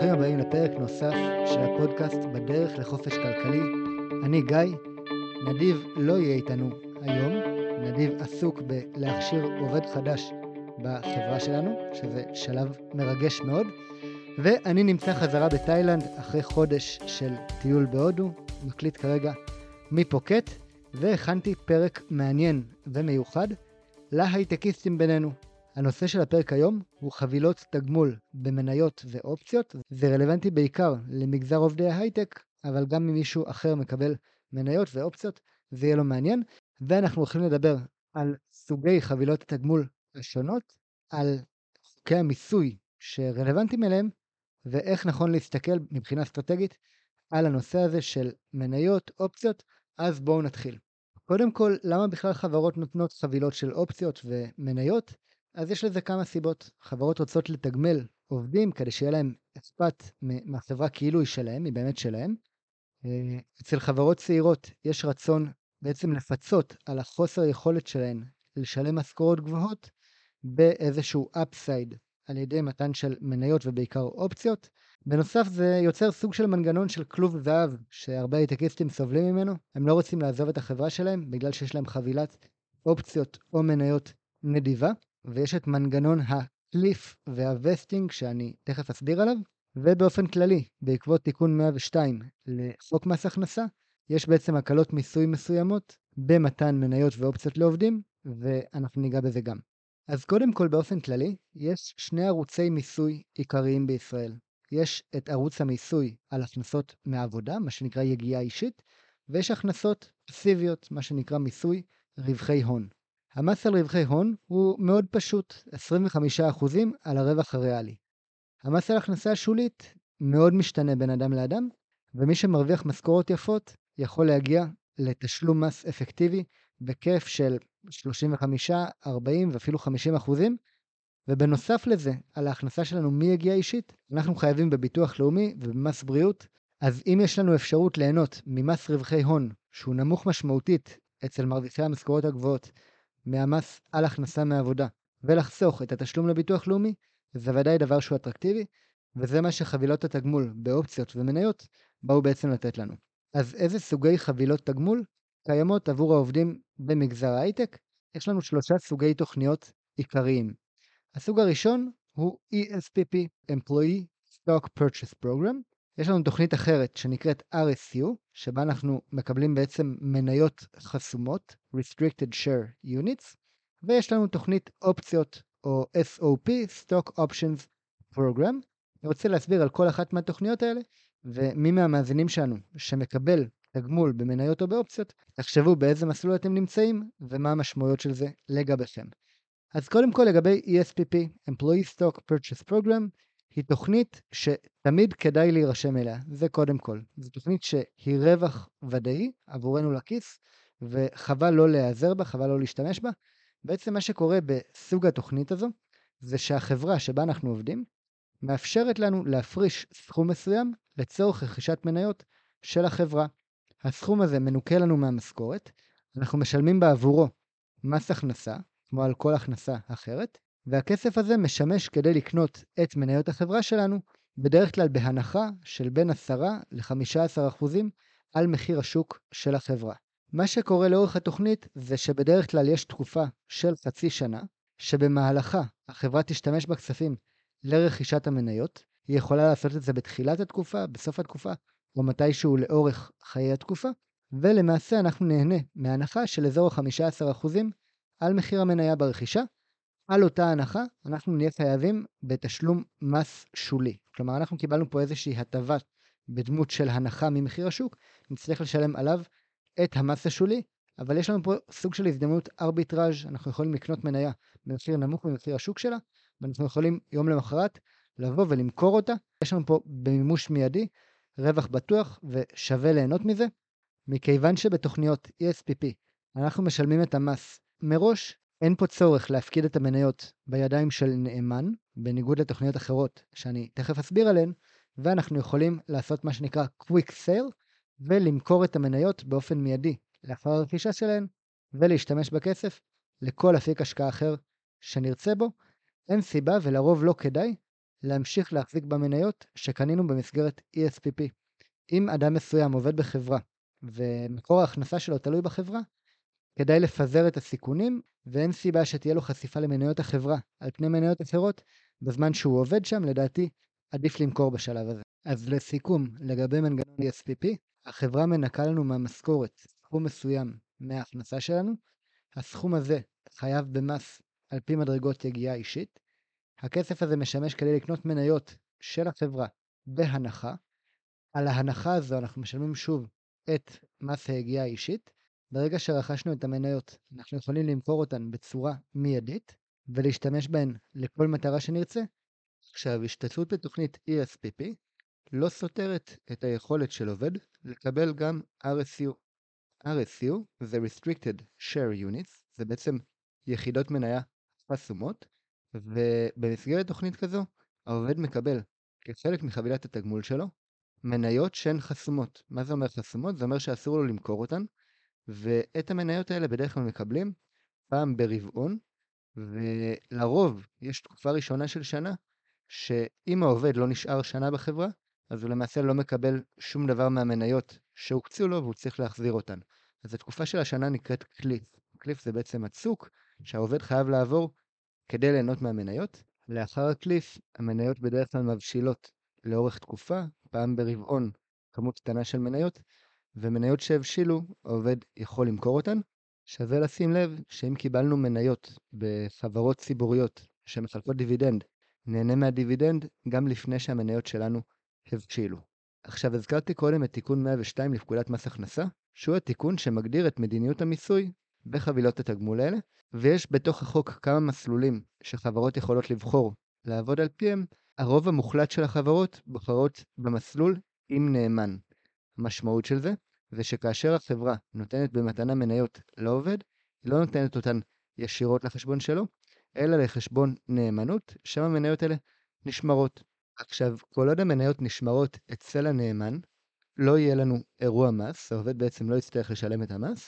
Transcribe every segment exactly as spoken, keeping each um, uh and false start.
ברוכים הבאים לפרק נוסף של הפודקאסט בדרך לחופש כלכלי. אני גיא. נדיב לא יהיה איתנו היום. נדיב עסוק בלהכשיר עובד חדש בחברה שלנו, שזה שלב מרגש מאוד. ואני נמצא חזרה בתאילנד אחרי חודש של טיול בהודו, מקליט כרגע מפוקט, והכנתי פרק מעניין ומיוחד להייטקיסטים בינינו. הנושא של הפרק היום הוא חבילות תגמול במניות ואופציות. זה רלוונטי בעיקר למגזר עובדי ההייטק, אבל גם אם מישהו אחר מקבל מניות ואופציות, זה יהיה לו מעניין. ואנחנו הולכים לדבר על סוגי חבילות התגמול השונות, על חוקי המיסוי שרלוונטיים אליהם, ואיך נכון להסתכל מבחינה אסטרטגית על הנושא הזה של מניות, אופציות. אז בואו נתחיל. קודם כל, למה בכלל חברות נותנות חבילות של אופציות ומניות? אז יש לזה כמה סיבות. חברות רוצות לתגמל עובדים כדי שיהיה להם אכפת מהחברה כאילו היא שלהם, היא באמת שלהם. אצל חברות צעירות יש רצון בעצם לפצות על החוסר יכולת שלהן לשלם משכורות גבוהות באיזשהו אפסייד על ידי מתן של מניות ובעיקר אופציות. בנוסף זה יוצר סוג של מנגנון של כלוב זהב שהרבה הייטקיסטים סובלים ממנו. הם לא רוצים לעזוב את החברה שלהם בגלל שיש להם חבילת אופציות או מניות נדיבה. ויש את מנגנון הקליף והווסטינג שאני תכף אסביר עליו. ובאופן כללי, בעקבות תיקון מאה ושתיים לחוק מס הכנסה, יש בעצם הקלות מיסוי מסוימות במתן מניות ואופציות לעובדים, ואנחנו ניגע בזה גם. אז קודם כל באופן כללי, יש שני ערוצי מיסוי עיקריים בישראל. יש את ערוץ המיסוי על הכנסות מעבודה, מה שנקרא יגיעה אישית, ויש הכנסות פסיביות, מה שנקרא מיסוי רווחי הון. המס על רווחי הון הוא מאוד פשוט, עשרים וחמישה אחוז על הרווח הריאלי. המס על הכנסה השולית מאוד משתנה בין אדם לאדם, ומי שמרוויח משכורות יפות יכול להגיע לתשלום מס אפקטיבי בכיף של שלושים וחמישה, ארבעים ואפילו חמישים אחוזים, ובנוסף לזה, על ההכנסה שלנו מיגיעה אישית, אנחנו חייבים בביטוח לאומי ובמס בריאות. אז אם יש לנו אפשרות ליהנות ממס רווחי הון, שהוא נמוך משמעותית אצל מרוויחי המשכורות הגבוהות, מהמס על הכנסה מעבודה, ולחסוך את התשלום לביטוח לאומי, זה ודאי דבר שהוא אטרקטיבי, וזה מה שחבילות התגמול באופציות ומניות באו בעצם לתת לנו. אז איזה סוגי חבילות תגמול קיימות עבור העובדים במגזר ההייטק? יש לנו שלושה סוגי תוכניות עיקריים. הסוג הראשון הוא E S P P, Employee Stock Purchase Program. יש לנו תוכנית אחרת שנקראת R S U, שבה אנחנו מקבלים בעצם מניות חסומות, Restricted Share Units, ויש לנו תוכנית אופציות או S O P, Stock Options Program. אני רוצה להסביר על כל אחת מהתוכניות האלה, ומי מהמאזינים שלנו שמקבל תגמול במניות או באופציות, תחשבו באיזה מסלול אתם נמצאים ומה המשמעויות של זה לגביכם. אז קודם כל לגבי E S P P, Employee Stock Purchase Program, היא תוכנית שתמיד כדאי להירשם אליה. זה קודם כל. זו תוכנית שהיא רווח ודאי עבורנו לכיס, וחבל לא להיעזר בה, חבל לא להשתמש בה. בעצם מה שקורה בסוג התוכנית הזו, זה שהחברה שבה אנחנו עובדים, מאפשרת לנו להפריש סכום מסוים לצורך רכישת מניות של החברה. הסכום הזה מנוכה לנו מהמשכורת, אנחנו משלמים בעבורו מס הכנסה, כמו על כל הכנסה אחרת, והכסף הזה משמש כדי לקנות את מניות החברה שלנו, בדרך כלל בהנחה של בין עשרה ל-חמישה עשר אחוזים על מחיר השוק של החברה. מה שקורה לאורך התוכנית זה שבדרך כלל יש תקופה של חצי שנה, שבמהלכה החברה תשתמש בכספים לרכישת המניות. היא יכולה לעשות את זה בתחילת התקופה, בסוף התקופה, או מתישהו לאורך חיי התקופה, ולמעשה אנחנו נהנה מהנחה של אזור ה-חמישה עשר אחוזים על מחיר המניה ברכישה. על אותה הנחה אנחנו נהיה חייבים בתשלום מס שולי. כלומר אנחנו קיבלנו פה איזושהי הטבה בדמות של הנחה ממחיר השוק, נצטרך לשלם עליו את המס השולי, אבל יש לנו פה סוג של הזדמנות ארביטראז'. אנחנו יכולים לקנות מניה במחיר נמוך ממחיר השוק שלה, ואנחנו יכולים יום למחרת לבוא ולמכור אותה. יש לנו פה במימוש מיידי רווח בטוח ושווה ליהנות מזה. מכיוון שבתוכניות E S P P אנחנו משלמים את המס מראש, אין פה צורך להפקיד את המניות בידיים של נאמן, בניגוד לתוכניות אחרות שאני תכף אסביר עליהן, ואנחנו יכולים לעשות מה שנקרא Quick Sale, ולמכור את המניות באופן מיידי לאחר הרכישה שלהן, ולהשתמש בכסף לכל אפיק השקעה אחר שנרצה בו. אין סיבה ולרוב לא כדאי להמשיך להחזיק במניות שקנינו במסגרת אי אס פי פי. אם אדם מסוים עובד בחברה ומקור ההכנסה שלו תלוי בחברה, כדאי לפזר את הסיכונים, ואין סיבה שתהיה לו חשיפה למניות החברה על פני מניות אחרות, בזמן שהוא עובד שם, לדעתי, עדיף למכור בשלב הזה. אז לסיכום, לגבי מנגנון אי אס פי פי, החברה מנקה לנו מהמשכורת סכום מסוים מההכנסה שלנו, הסכום הזה חייב במס על פי מדרגות יגיעה אישית, הכסף הזה משמש כדי לקנות מניות של החברה בהנחה, על ההנחה הזו אנחנו משלמים שוב את מס היגיעה האישית, ברגע שרכשנו את המניות אנחנו יכולים למכור אותן בצורה מיידית ולהשתמש בהן לכל מטרה שנרצה. עכשיו, השתתפות בתוכנית אי אס פי פי לא סותרת את היכולת של עובד לקבל גם אר אס יו. אר אס יו זה Restricted Share Units, זה בעצם יחידות מניה חסומות, ובמסגרת תוכנית כזו העובד מקבל כחלק מחבילת התגמול שלו מניות שהן חסומות. מה זה אומר חסומות? זה אומר שאסור לו למכור אותן, ואת המניות האלה בדרך כלל מקבלים פעם ברבעון, ולרוב יש תקופה ראשונה של שנה, שאם העובד לא נשאר שנה בחברה, אז הוא למעשה לא מקבל שום דבר מהמניות שהוקצו לו, והוא צריך להחזיר אותן. אז התקופה של השנה נקראת קליף. קליף זה בעצם הצוק שהעובד חייב לעבור כדי ליהנות מהמניות. לאחר הקליף, המניות בדרך כלל מבשילות לאורך תקופה, פעם ברבעון כמות קטנה של מניות, ומניות שהבשילו, העובד יכול למכור אותן. שווה לשים לב שאם קיבלנו מניות בחברות ציבוריות שמחלקות דיבידנד, נהנה מהדיבידנד גם לפני שהמניות שלנו הבשילו. עכשיו, הזכרתי קודם את תיקון מאה ושתיים לפקודת מס הכנסה, שהוא התיקון שמגדיר את מדיניות המיסוי בחבילות התגמול האלה, ויש בתוך החוק כמה מסלולים שחברות יכולות לבחור לעבוד על פיהם. הרוב המוחלט של החברות בוחרות במסלול עם נאמן. המשמעות של זה זה שכאשר החברה נותנת במתנה מניות לעובד, היא לא נותנת אותן ישירות לחשבון שלו, אלא לחשבון נאמנות, שם המניות האלה נשמרות. עכשיו, כל עוד המניות נשמרות אצל הנאמן, לא יהיה לנו אירוע מס, העובד בעצם לא יצטרך לשלם את המס,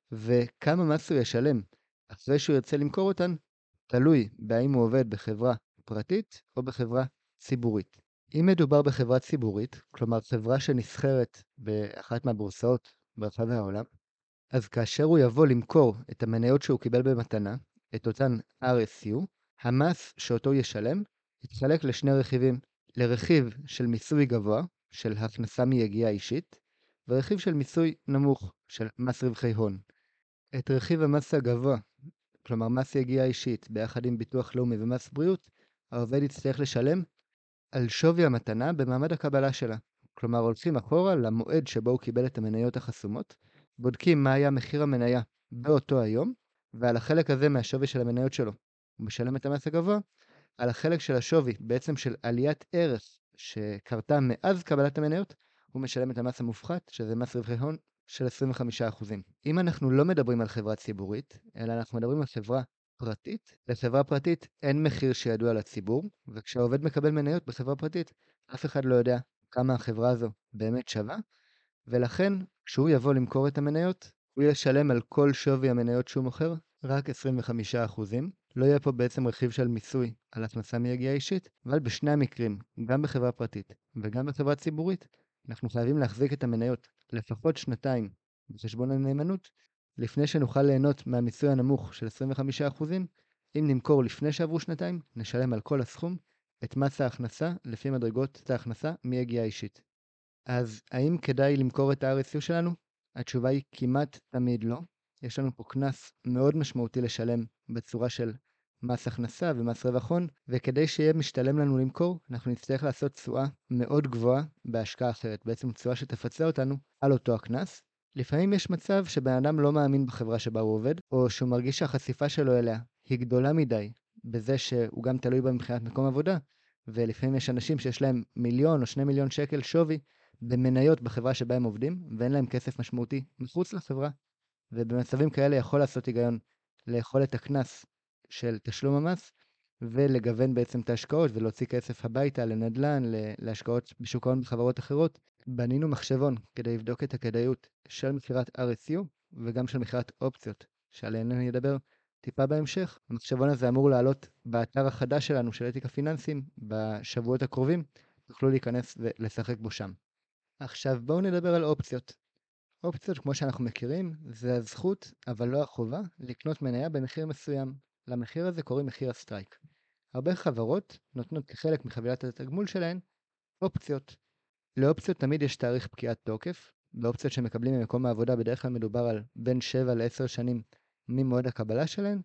וכמה מס הוא ישלם אחרי שהוא ירצה למכור אותן, תלוי בהאם הוא עובד בחברה פרטית או בחברה ציבורית. אם מדובר בחברה ציבורית, כלומר חברה שנסחרת באחת מהבורסאות ברחבי העולם, אז כאשר הוא יבוא למכור את המניות שהוא קיבל במתנה, את אותן אר אס יו, המס שאותו ישלם יתחלק לשני רכיבים, לרכיב של מיסוי גבוה, של הכנסה מיגיעה אישית, ורכיב של מיסוי נמוך, של מס רווחי הון. את רכיב המס הגבוה, כלומר מס יגיעה אישית, ביחד עם ביטוח לאומי ומס בריאות, העובד יצטרך לשלם על שווי המתנה במעמד הקבלה שלה. כלומר, הולכים אחורה למועד שבו הוא קיבל את המניות החסומות, בודקים מה היה מחיר המניה באותו היום, ועל החלק הזה מהשווי של המניות שלו הוא משלם את המס הגבוה, על החלק של השווי, בעצם של עליית ערך שקרתה מאז קבלת המניות, הוא משלם את המס המופחת, שזה מס רווחי הון של עשרים וחמישה אחוז. אם אנחנו לא מדברים על חברה ציבורית, אלא אנחנו מדברים על חברה פרטית, לחברה פרטית אין מחיר שידוע לציבור, וכשהעובד מקבל מניות בחברה פרטית, אף אחד לא יודע כמה החברה הזו באמת שווה, ולכן כשהוא יבוא למכור את המניות, הוא ישלם על כל שווי המניות שהוא מוכר רק עשרים וחמישה אחוז. לא יהיה פה בעצם רכיב של מיסוי על הכנסה מיגיעה אישית, אבל בשני המקרים, גם בחברה פרטית וגם בחברה ציבורית, אנחנו חייבים להחזיק את המניות לפחות שנתיים בחשבון הנאמנות, לפני שנוכל ליהנות מהמיסוי הנמוך של עשרים וחמישה אחוז. אם נמכור לפני שעברו שנתיים, נשלם על כל הסכום את מס ההכנסה לפי מדרגות ההכנסה מיגיעה אישית. אז האם כדאי למכור את ה-אר אס יו שלנו? התשובה היא כמעט תמיד לא. יש לנו פה קנס מאוד משמעותי לשלם בצורה של מס הכנסה ומס רווח הון, וכדי שיהיה משתלם לנו למכור, אנחנו נצטרך לעשות תשואה מאוד גבוהה בהשקעה אחרת, בעצם תשואה שתפצה אותנו על אותו הקנס. לפעמים יש מצב שבן אדם לא מאמין בחברה שבה הוא עובד, או שהוא מרגיש שהחשיפה שלו אליה היא גדולה מדי, בזה שהוא גם תלוי בה מבחינת מקום עבודה, ולפעמים יש אנשים שיש להם מיליון או שני מיליון שקל שווי במניות בחברה שבה הם עובדים, ואין להם כסף משמעותי מחוץ לחברה, ובמצבים כאלה יכול לעשות היגיון לאכול את הקנס של תשלום המס, ולגוון בעצם את ההשקעות ולהוציא כסף הביתה לנדל"ן, להשקעות בשוק ההון בחברות אחרות. בנינו מחשבון כדי לבדוק את הכדאיות של מכירת אר אס יו וגם של מכירת אופציות, שעליהן אני אדבר טיפה בהמשך. המחשבון הזה אמור לעלות באתר החדש שלנו של אתיקה פיננסים בשבועות הקרובים, תוכלו להיכנס ולשחק בו שם. עכשיו בואו נדבר על אופציות. אופציות, כמו שאנחנו מכירים, זה הזכות, אבל לא החובה, לקנות מניה במחיר מסוים. למחיר הזה קוראים מחיר הסטרייק. הרבה חברות נותנות כחלק מחבילת התגמול שלהן אופציות. לאופציות תמיד יש תאריך פקיעת תוקף. באופציות שמקבלים ממקום העבודה בדרך כלל מדובר על בין שבע לעשר שנים ממועד הקבלה שלהן,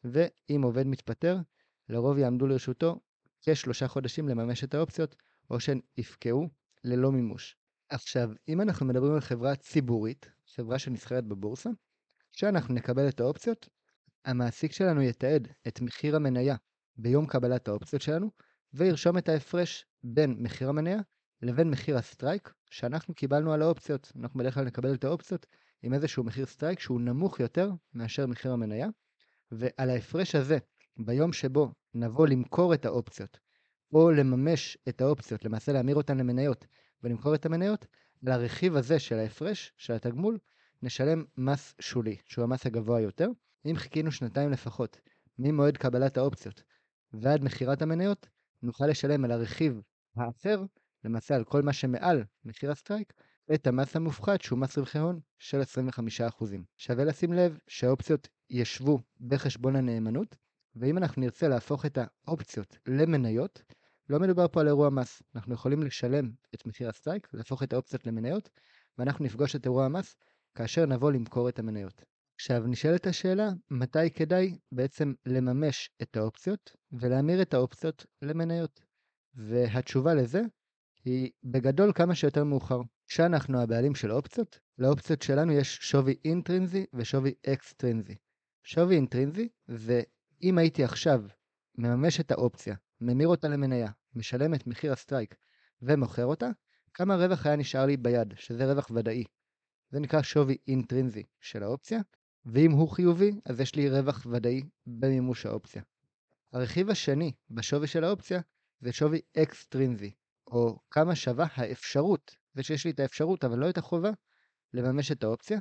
ואם עובד מתפטר, לרוב יעמדו לרשותו כשלושה חודשים לממש את האופציות, או שהן יפקעו ללא מימוש. עכשיו, אם אנחנו מדברים על חברה ציבורית, חברה שנסחרת בבורסה, כשאנחנו נקבל את האופציות, המעסיק שלנו יתעד את מחיר המניה ביום קבלת האופציות שלנו, וירשום את ההפרש בין מחיר המניה לבין מחיר הסטרייק שאנחנו קיבלנו על האופציות. אנחנו בדרך כלל נקבל את האופציות עם איזשהו מחיר סטרייק שהוא נמוך יותר מאשר מחיר המניה, ועל ההפרש הזה, ביום שבו נבוא למכור את האופציות, או לממש את האופציות, למעשה להמיר אותן למניות ולמכור את המניות, לרכיב הזה של ההפרש, של התגמול, נשלם מס שולי, שהוא המס הגבוה יותר. אם חיכינו שנתיים לפחות ממועד קבלת האופציות ועד מחירת המניות, נוכל לשלם על הרכיב האחר, למעשה על כל מה שמעל מחיר הסטרייק, את המס המופחת שהוא מס רווחי הון של עשרים וחמישה אחוז. שווה לשים לב שהאופציות ישבו בחשבון הנאמנות, ואם אנחנו נרצה להפוך את האופציות למניות, לא מדובר פה על אירוע מס. אנחנו יכולים לשלם את מחיר הסטרייק, להפוך את האופציות למניות, ואנחנו נפגוש את אירוע המס כאשר נבוא למכור את המניות. עכשיו נשאלת השאלה, מתי כדאי בעצם לממש את האופציות ולהמיר את האופציות למניות? והתשובה לזה היא בגדול כמה שיותר מאוחר. כשאנחנו הבעלים של האופציות, לאופציות שלנו יש שווי אינטרינזי ושווי אקסטרינזי. שווי אינטרינזי זה אם הייתי עכשיו מממש את האופציה, ממיר אותה למניה, משלם את מחיר הסטרייק ומוכר אותה, כמה רווח היה נשאר לי ביד, שזה רווח ודאי. זה נקרא שווי אינטרינזי של האופציה, ואם הוא חיובי, אז יש לי רווח ודאי במימוש האופציה. הרכיב השני בשווי של האופציה זה שווי אקסטרינזי, או כמה שווה האפשרות, זה שיש לי את האפשרות אבל לא את החובה, לממש את האופציה.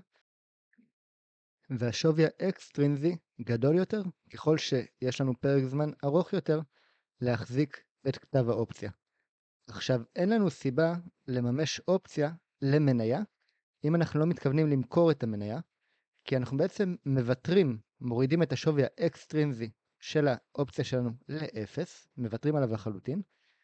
והשווי האקסטרינזי גדול יותר, ככל שיש לנו פרק זמן ארוך יותר להחזיק את כתב האופציה. עכשיו, אין לנו סיבה לממש אופציה למניה, אם אנחנו לא מתכוונים למכור את המניה, כי אנחנו בעצם מבטרים, מורידים את השווי האקסטרינזי של האופציה שלנו לאפס, מבטרים עליו לחלוטין,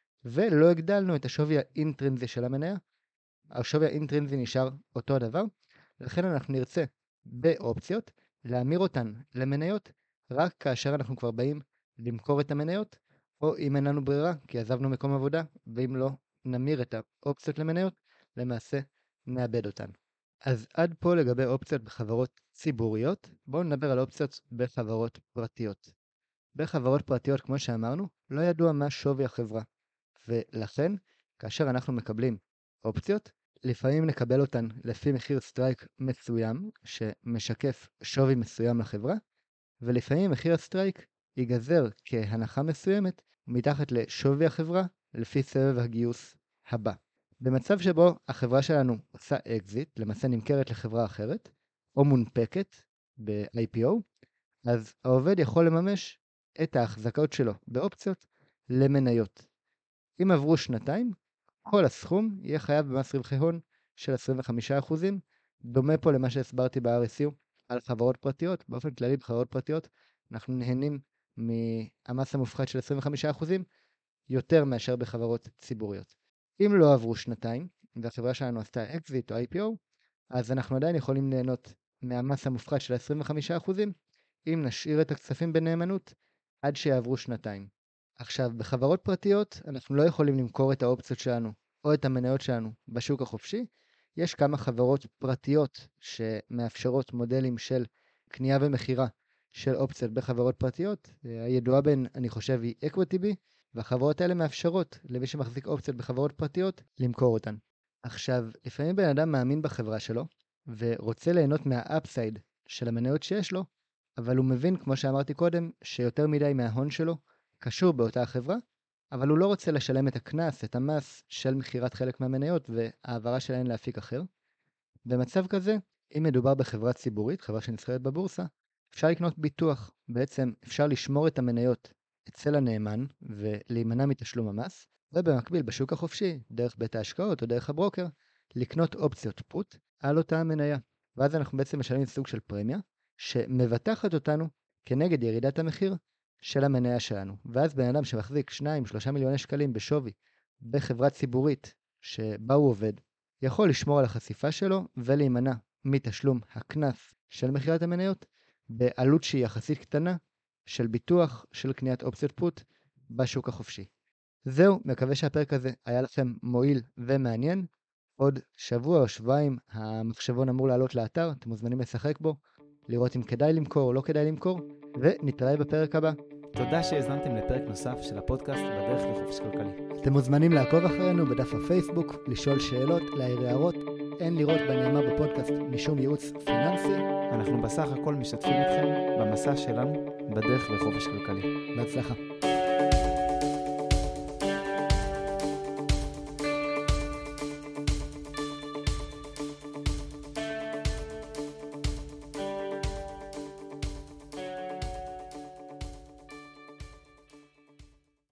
ולא הגדלנו את השווי האינטרינזי של המניה. השווי האינטרינזי נשאר אותו הדבר, לכן אנחנו נרצה באופציות להמיר אותן למניות רק כאשר אנחנו כבר באים למכור את המניות, או אם אין לנו ברירה כי עזבנו מקום עבודה, ואם לא נמיר את האופציות למניות, למעשה נאבד אותן. אז עד פה לגבי אופציות בחברות ציבוריות. בואו נדבר על אופציות בחברות פרטיות. בחברות פרטיות, כמו שאמרנו, לא ידוע מה שווי החברה, ולכן כאשר אנחנו מקבלים אופציות, לפעמים נקבל אותן לפי מחיר סטרייק מסוים שמשקף שווי מסוים לחברה, ולפעמים מחיר הסטרייק ייגזר כהנחה מסוימת מתחת לשווי החברה לפי סבב הגיוס הבא. במצב שבו החברה שלנו עושה אקזיט, למעשה נמכרת לחברה אחרת, או מונפקת ב-איי פי או, אז העובד יכול לממש את ההחזקות שלו באופציות למניות. אם עברו שנתיים, כל הסכום יהיה חייב במס רווחי הון של עשרים וחמישה אחוז, דומה פה למה שהסברתי ב-אר אס יו על חברות פרטיות. באופן כללי בחברות פרטיות אנחנו נהנים מהמס המופחת של עשרים וחמישה אחוז יותר מאשר בחברות ציבוריות. אם לא עברו שנתיים והחברה שלנו עשתה אקזיט או איי פי או, אז אנחנו עדיין יכולים ליהנות מהמס המופחת של עשרים וחמישה אחוז אם נשאיר את הכספים בנאמנות עד שיעברו שנתיים. עכשיו, בחברות פרטיות אנחנו לא יכולים למכור את האופציות שלנו או את המניות שלנו בשוק החופשי. יש כמה חברות פרטיות שמאפשרות מודלים של קנייה ומכירה של אופציות בחברות פרטיות. הידועה בין, אני חושב, היא אקוויטיבי, והחברות האלה מאפשרות למי שמחזיק אופציות בחברות פרטיות למכור אותן. עכשיו, לפעמים בן אדם מאמין בחברה שלו ורוצה ליהנות מהאפסייד של המניות שיש לו, אבל הוא מבין, כמו שאמרתי קודם, שיותר מדי מההון שלו קשור באותה החברה, אבל הוא לא רוצה לשלם את הכנס, את המס של מחירת חלק מהמניות והעברה שלהן להפיק אחר. במצב כזה, אם מדובר בחברה ציבורית, חברה שנסחרת בבורסה, אפשר לקנות ביטוח. בעצם אפשר לשמור את המניות אצל הנאמן ולהימנע מתשלום המס, ובמקביל בשוק החופשי, דרך בית ההשקעות או דרך הברוקר, לקנות אופציות פוט על אותה המניה. ואז אנחנו בעצם משלמים סוג של פרמיה, שמבטחת אותנו כנגד ירידת המחיר של המניה שלנו. ואז בן אדם שמחזיק שניים שלושה מיליוני שקלים בשווי בחברה ציבורית שבה הוא עובד, יכול לשמור על החשיפה שלו ולהימנע מתשלום הקנס של מחירת המניות בעלות שהיא יחסית קטנה של ביטוח של קניית אופציות פוט בשוק החופשי. זהו, מקווה שהפרק הזה היה לכם מועיל ומעניין. עוד שבוע או שבועיים המחשבון אמור לעלות לאתר, אתם מוזמנים לשחק בו, לראות אם כדאי למכור או לא כדאי למכור, ונתראה בפרק הבא. תודה שהזנתם לפרק נוסף של הפודקאסט בדרך לחופש כלכלי. אתם מוזמנים לעקוב אחרינו בדף הפייסבוק, לשאול שאלות, להעיר הערות. אין לראות בנאמר בפודקאסט משום ייעוץ פיננסי. אנחנו בסך הכל משתפים אתכם במסע שלנו בדרך לחופש כלכלי. בהצלחה.